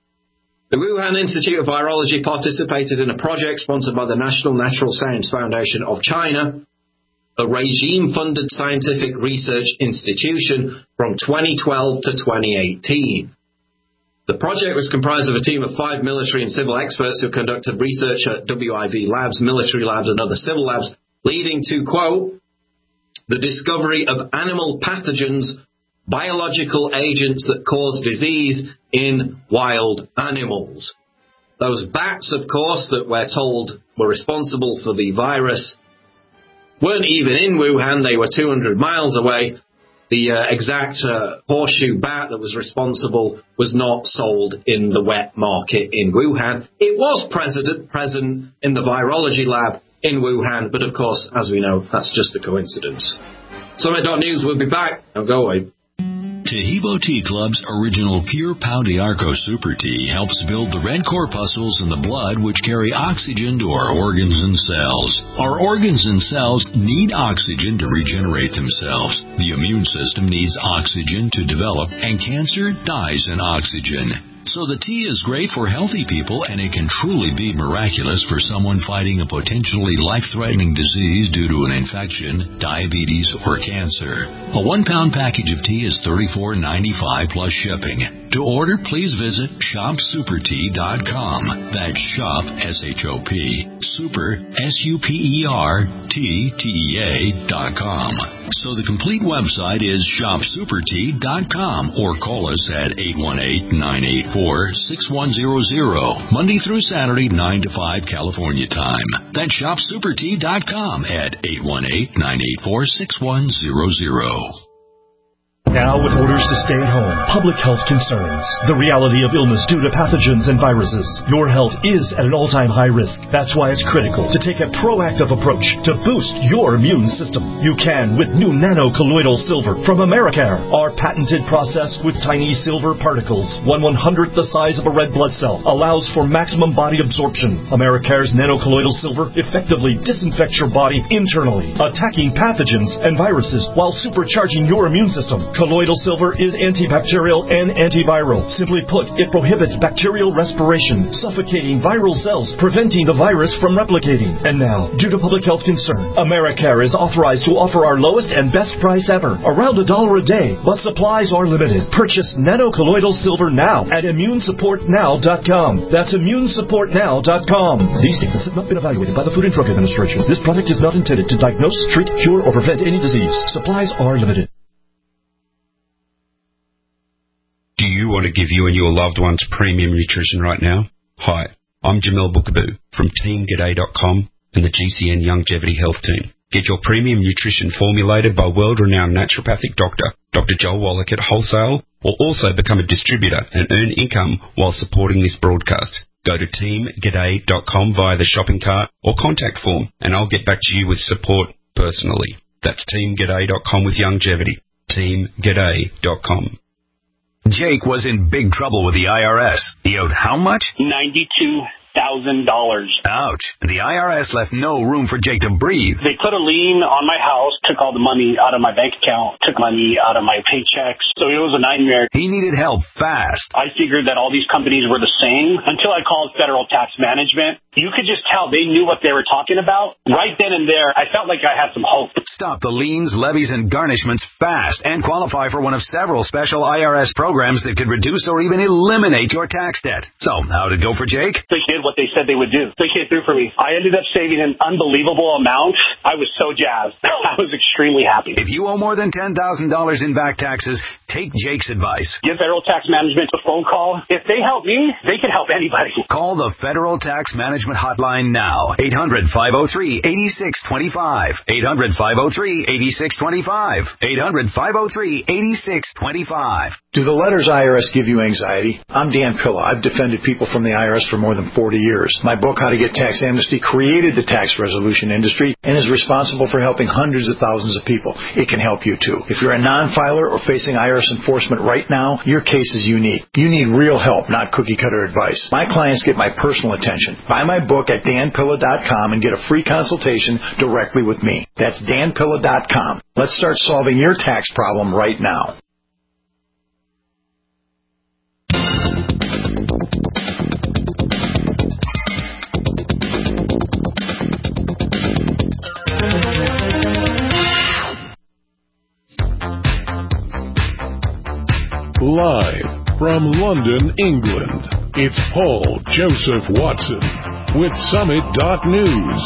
The Wuhan Institute of Virology participated in a project sponsored by the National Natural Science Foundation of China, a regime-funded scientific research institution from 2012 to 2018. The project was comprised of a team of 5 military and civil experts who conducted research at WIV labs, military labs, and other civil labs, leading to, quote, the discovery of animal pathogens, biological agents that cause disease in wild animals. Those bats, of course, that we're told were responsible for the virus weren't even in Wuhan. They were 200 miles away. The exact horseshoe bat that was responsible was not sold in the wet market in Wuhan. It was present in the virology lab in Wuhan, but of course, as we know, that's just a coincidence. Summit.News will be back. Now go away. Taheebo Tea Club's original Pure Pau d'Arco Super Tea helps build the red corpuscles in the blood which carry oxygen to our organs and cells. Our organs and cells need oxygen to regenerate themselves. The immune system needs oxygen to develop, and cancer dies in oxygen. So the tea is great for healthy people, and it can truly be miraculous for someone fighting a potentially life-threatening disease due to an infection, diabetes, or cancer. A 1-pound package of tea is $34.95 plus shipping. To order, please visit shopsupertea.com. That's shop, S-H-O-P, super, S-U-P-E-R-T-T-E-A.com. So the complete website is shopsupertea.com, or call us at 818-984-6100, Monday through Saturday, 9 to 5 California time. That's shopsupertea.com at 818-984-6100. Now with orders to stay at home, public health concerns, the reality of illness due to pathogens and viruses, your health is at an all-time high risk. That's why it's critical to take a proactive approach to boost your immune system. You can with new nano-colloidal silver from Americare. Our patented process with tiny silver particles, 1/100th the size of a red blood cell, allows for maximum body absorption. Americare's nano-colloidal silver effectively disinfects your body internally, attacking pathogens and viruses while supercharging your immune system. Colloidal silver is antibacterial and antiviral. Simply put, it prohibits bacterial respiration, suffocating viral cells, preventing the virus from replicating. And now, due to public health concern, Americare is authorized to offer our lowest and best price ever, around $1 a day, but supplies are limited. Purchase nano-colloidal silver now at immunesupportnow.com. That's immunesupportnow.com. These statements have not been evaluated by the Food and Drug Administration. This product is not intended to diagnose, treat, cure, or prevent any disease. Supplies are limited. Do you want to give you and your loved ones premium nutrition right now? Hi, I'm Jamel Bookaboo from TeamGaday.com and the GCN Longevity Health Team. Get your premium nutrition formulated by world-renowned naturopathic doctor, Dr. Joel Wallach at wholesale, or also become a distributor and earn income while supporting this broadcast. Go to TeamGaday.com via the shopping cart or contact form, and I'll get back to you with support personally. That's TeamGaday.com with longevity. TeamGaday.com. Jake was in big trouble with the IRS. He owed how much? $92,000. Ouch. And the IRS left no room for Jake to breathe. They put a lien on my house, took all the money out of my bank account, took money out of my paychecks. So it was a nightmare. He needed help fast. I figured that all these companies were the same until I called Federal Tax Management. You could just tell they knew what they were talking about. Right then and there, I felt like I had some hope. Stop the liens, levies, and garnishments fast and qualify for one of several special IRS programs that could reduce or even eliminate your tax debt. So, how'd it go for Jake? They did what they said they would do. They came through for me. I ended up saving an unbelievable amount. I was so jazzed. I was extremely happy. If you owe more than $10,000 in back taxes, take Jake's advice. Give Federal Tax Management a phone call. If they help me, they can help anybody. Call the Federal Tax Management hotline now. 800-503-8625. 800-503-8625. 800-503-8625. Do the letters IRS give you anxiety? I'm Dan Pilla. I've defended people from the IRS for more than 40 years. My book, How to Get Tax Amnesty, created the tax resolution industry and is responsible for helping hundreds of thousands of people. It can help you too. If you're a non-filer or facing IRS enforcement right now, your case is unique. You need real help, not cookie-cutter advice. My clients get my personal attention. Buy my book at danpilla.com and get a free consultation directly with me. That's danpilla.com. Let's start solving your tax problem right now. Live from London, England, it's Paul Joseph Watson with Summit.News.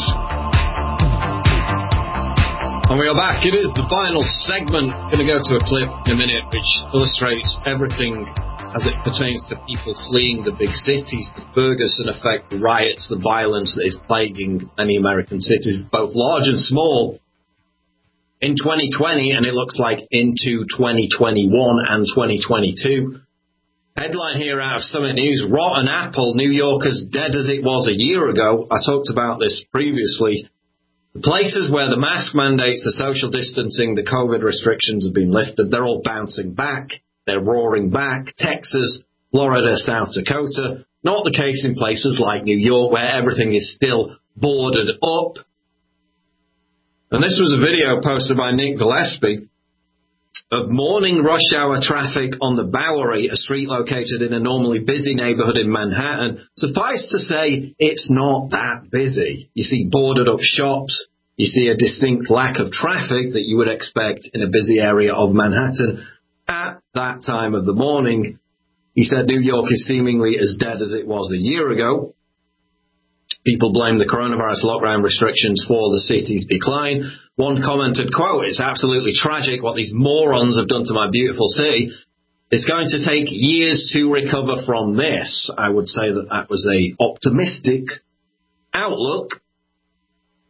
And we are back. It is the final segment. Going to go to a clip in a minute which illustrates everything as it pertains to people fleeing the big cities, the Ferguson effect, the riots, the violence that is plaguing many American cities, both large and small, in 2020, and it looks like into 2021 and 2022. Headline here out of Summit News, Rotten Apple, New York as dead as it was a year ago. I talked about this previously. The places where the mask mandates, the social distancing, the COVID restrictions have been lifted, they're all bouncing back. They're roaring back. Texas, Florida, South Dakota. Not the case in places like New York where everything is still boarded up. And this was a video posted by Nick Gillespie of morning rush hour traffic on the Bowery, a street located in a normally busy neighborhood in Manhattan. Suffice to say, it's not that busy. You see boarded up shops. You see a distinct lack of traffic that you would expect in a busy area of Manhattan at that time of the morning. He said New York is seemingly as dead as it was a year ago. People blame the coronavirus lockdown restrictions for the city's decline. One commented, quote, "It's absolutely tragic what these morons have done to my beautiful city. It's going to take years to recover from this." I would say that was a optimistic outlook.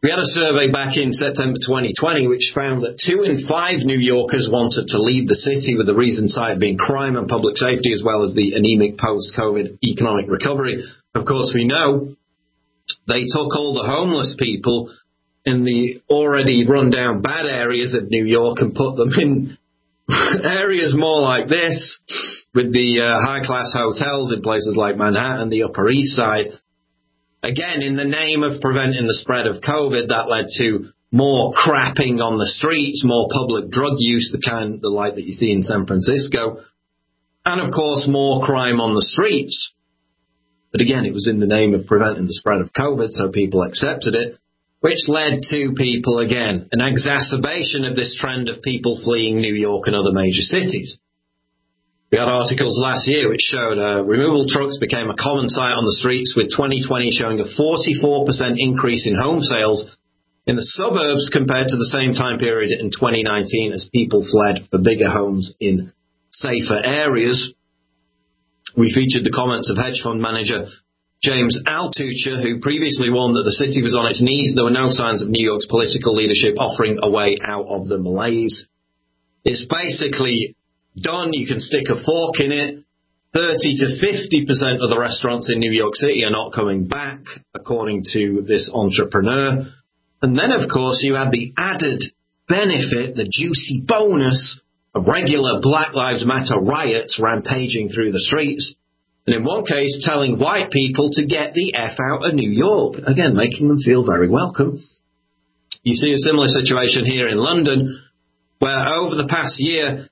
We had a survey back in September 2020 which found that 2 in 5 New Yorkers wanted to leave the city, with the reason cited being crime and public safety, as well as the anemic post-COVID economic recovery. Of course, we know they took all the homeless people in the already run-down bad areas of New York and put them in areas more like this, with the high-class hotels in places like Manhattan, the Upper East Side. Again, in the name of preventing the spread of COVID, that led to more crapping on the streets, more public drug use, the like that you see in San Francisco, and of course more crime on the streets. But again, it was in the name of preventing the spread of COVID, so people accepted it, which led to people, again, an exacerbation of this trend of people fleeing New York and other major cities. We had articles last year which showed removal trucks became a common sight on the streets, with 2020 showing a 44% increase in home sales in the suburbs compared to the same time period in 2019, as people fled for bigger homes in safer areas. We featured the comments of hedge fund manager James Altucher, who previously warned that the city was on its knees. There were no signs of New York's political leadership offering a way out of the malaise. It's basically done. You can stick a fork in it. 30 to 50% of the restaurants in New York City are not coming back, according to this entrepreneur. And then, of course, you had the added benefit, the juicy bonus of regular Black Lives Matter riots rampaging through the streets. And in one case, telling white people to get the F out of New York. Again, making them feel very welcome. You see a similar situation here in London, where over the past year,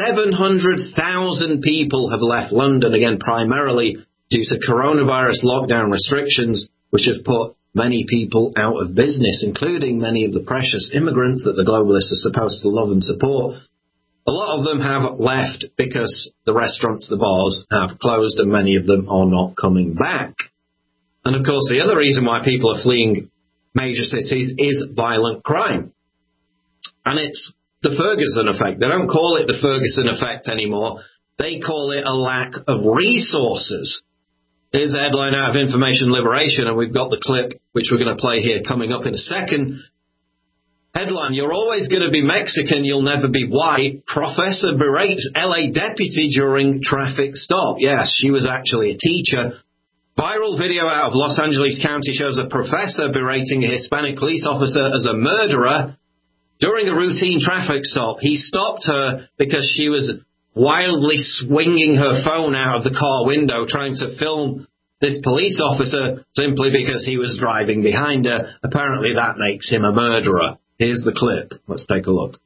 700,000 people have left London, again, primarily due to coronavirus lockdown restrictions, which have put many people out of business, including many of the precious immigrants that the globalists are supposed to love and support. A lot of them have left because the restaurants, the bars have closed, and many of them are not coming back. And of course, the other reason why people are fleeing major cities is violent crime. And it's the Ferguson effect. They don't call it the Ferguson effect anymore. They call it a lack of resources. Here's a headline out of Information Liberation, and we've got the clip, which we're going to play here coming up in a second. Headline, you're always going to be Mexican, you'll never be white. Professor berates LA deputy during traffic stop. Yes, she was actually a teacher. Viral video out of Los Angeles County shows a professor berating a Hispanic police officer as a murderer during a routine traffic stop. He stopped her because she was wildly swinging her phone out of the car window, trying to film this police officer simply because he was driving behind her. Apparently that makes him a murderer. Here's the clip. Let's take a look.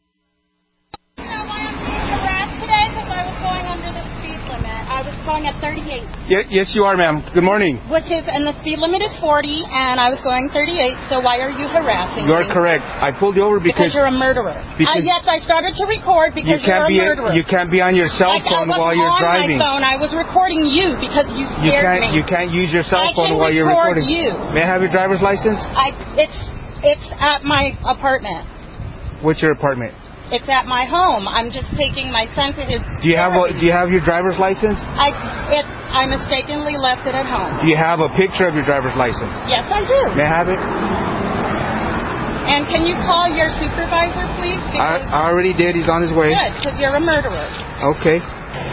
Going at 38. Yes, you are, ma'am. Good morning. And the speed limit is 40, and I was going 38, so why are you harassing me? You're correct. I pulled you over because you're a murderer. Yes, I started to record because you're a murderer. You can't be on your cell phone while you're driving. I wasn't on my phone. I was recording you because you scared me. You can't use your cell phone while you're recording. You. May I have your driver's license? It's at my apartment. What's your apartment? It's at my home. I'm just taking my sensitive. Do you have your driver's license? I mistakenly left it at home. Do you have a picture of your driver's license? Yes, I do. May I have it? And can you call your supervisor, please? I already did. He's on his way. Good, because you're a murderer. Okay.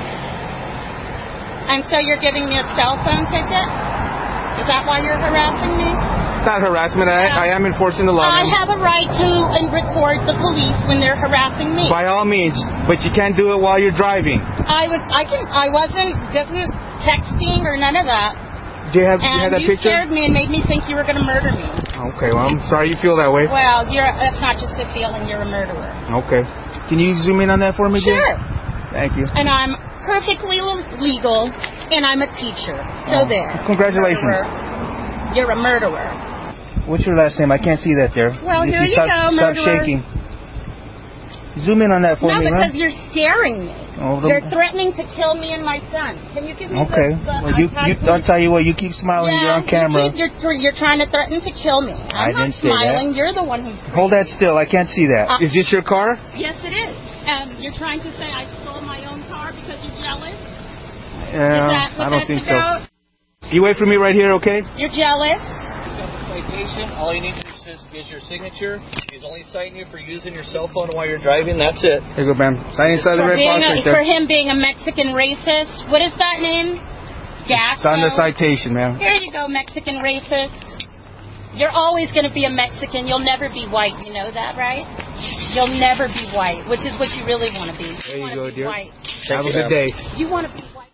And so you're giving me a cell phone ticket? Is that why you're harassing me? Not harassment. I am enforcing the law. I have a right to record the police when they're harassing me. By all means, but you can't do it while you're driving. I wasn't texting or none of that. Do you have that picture? You scared me and made me think you were going to murder me. Okay, well, I'm sorry you feel that way. Well, that's not just a feeling. You're a murderer. Okay. Can you zoom in on that for me, Sure. Jim? Thank you. And I'm perfectly legal, and I'm a teacher. So there. Congratulations. You're a murderer. What's your last name? I can't see that there. Well, here you go, murderer. Stop shaking. Zoom in on that for me, No, because you're scaring me. Oh, you're threatening to kill me and my son. Can you give me Okay. I'll tell you what, you keep smiling. You're on camera. You're trying to threaten to kill me. I'm not smiling. You're the one who's... Hold that still. I can't see that. Is this your car? Yes, it is. And you're trying to say I stole my own car because you're jealous? I don't think so. You wait for me right here, okay? You're jealous? Citation. All you need to do is is your signature. He's only citing you for using your cell phone while you're driving. That's it. Here you go, ma'am. Sign inside the red box right there. For him being a Mexican racist. What is that name? Gasco. It's on the citation, ma'am. Here you go, Mexican racist. You're always going to be a Mexican. You'll never be white. You know that, right? You'll never be white, which is what you really want to be. There you go, dear. White. Have a good day. You want to be white.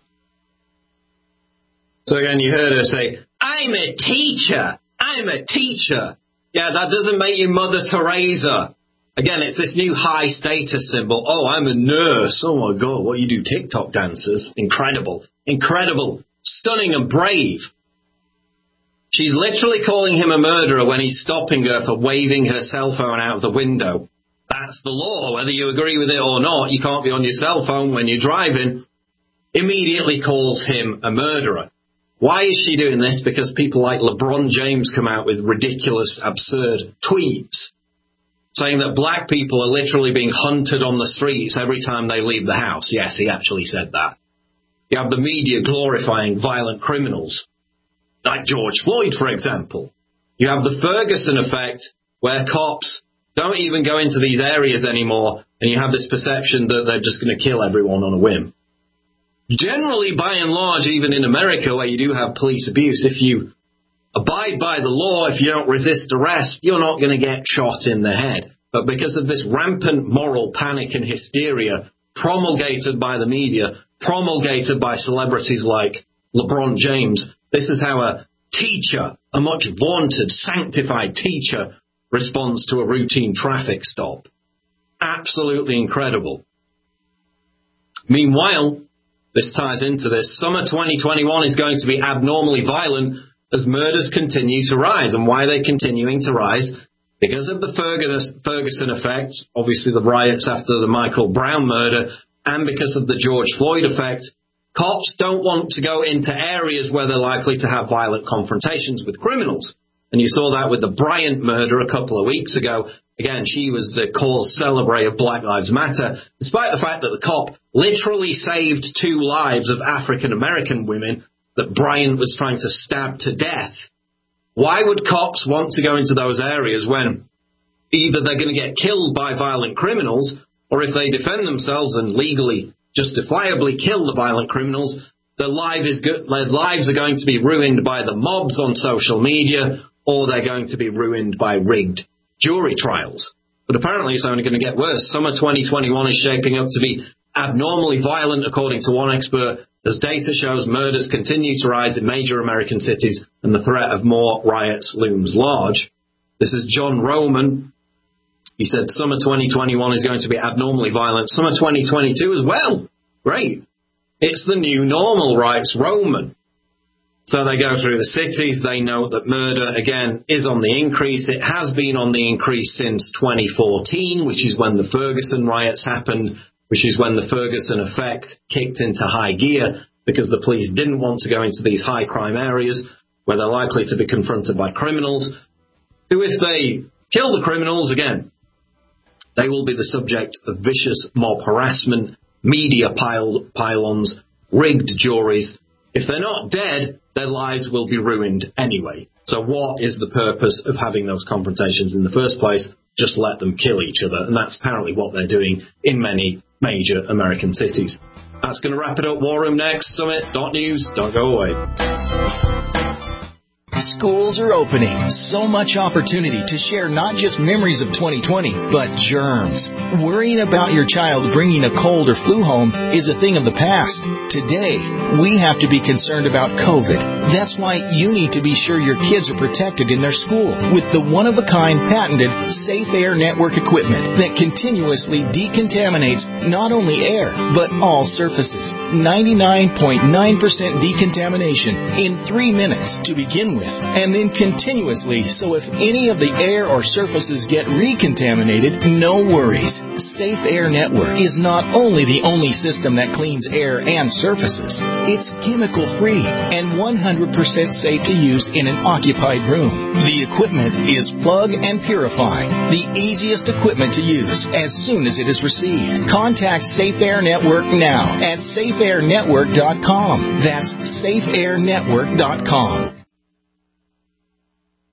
So again, you heard her say, I'm a teacher. I'm a teacher. Yeah, that doesn't make you Mother Teresa. Again, it's this new high status symbol. Oh, I'm a nurse. Oh, my God, what you do, TikTok dancers. Incredible. Incredible. Stunning and brave. She's literally calling him a murderer when he's stopping her for waving her cell phone out of the window. That's the law. Whether you agree with it or not, you can't be on your cell phone when you're driving. Immediately calls him a murderer. Why is she doing this? Because people like LeBron James come out with ridiculous, absurd tweets saying that black people are literally being hunted on the streets every time they leave the house. Yes, he actually said that. You have the media glorifying violent criminals, like George Floyd, for example. You have the Ferguson effect, where cops don't even go into these areas anymore, and you have this perception that they're just going to kill everyone on a whim. Generally, by and large, even in America, where you do have police abuse, if you abide by the law, if you don't resist arrest, you're not going to get shot in the head. But because of this rampant moral panic and hysteria promulgated by the media, promulgated by celebrities like LeBron James, this is how a teacher, a much vaunted, sanctified teacher, responds to a routine traffic stop. Absolutely incredible. Meanwhile, this ties into this. Summer 2021 is going to be abnormally violent as murders continue to rise. And why are they continuing to rise? Because of the Ferguson effect, obviously the riots after the Michael Brown murder, and because of the George Floyd effect. Cops don't want to go into areas where they're likely to have violent confrontations with criminals. And you saw that with the Bryant murder a couple of weeks ago. Again, she was the cause celebre of Black Lives Matter, despite the fact that the cop literally saved 2 lives of African-American women that Bryant was trying to stab to death. Why would cops want to go into those areas when either they're going to get killed by violent criminals, or if they defend themselves and legally, justifiably kill the violent criminals, their lives are going to be ruined by the mobs on social media, or they're going to be ruined by rigged jury trials. But apparently it's only going to get worse. Summer 2021 is shaping up to be abnormally violent, according to one expert, as data shows murders continue to rise in major American cities and the threat of more riots looms large. This is John Roman. He said summer 2021 is going to be abnormally violent. Summer 2022 as well. Great. It's the new normal, writes Roman. So they go through the cities. They know that murder, again, is on the increase. It has been on the increase since 2014, which is when the Ferguson riots happened, which is when the Ferguson effect kicked into high gear because the police didn't want to go into these high crime areas where they're likely to be confronted by criminals who, if they kill the criminals, again, they will be the subject of vicious mob harassment, media pylons, rigged juries. If they're not dead, their lives will be ruined anyway. So what is the purpose of having those confrontations in the first place? Just let them kill each other. And that's apparently what they're doing in many major American cities. That's going to wrap it up. War Room next. Summit.news. Don't go away. Schools are opening. So much opportunity to share not just memories of 2020, but germs. Worrying about your child bringing a cold or flu home is a thing of the past. Today, we have to be concerned about COVID. That's why you need to be sure your kids are protected in their school with the one-of-a-kind patented Safe Air Network equipment that continuously decontaminates not only air, but all surfaces. 99.9% decontamination in 3 minutes to begin with, and then continuously, so if any of the air or surfaces get recontaminated, no worries. Safe Air Network is not only the only system that cleans air and surfaces, it's chemical-free and 100% safe to use in an occupied room. The equipment is plug and purify, the easiest equipment to use as soon as it is received. Contact Safe Air Network now at safeairnetwork.com. That's safeairnetwork.com.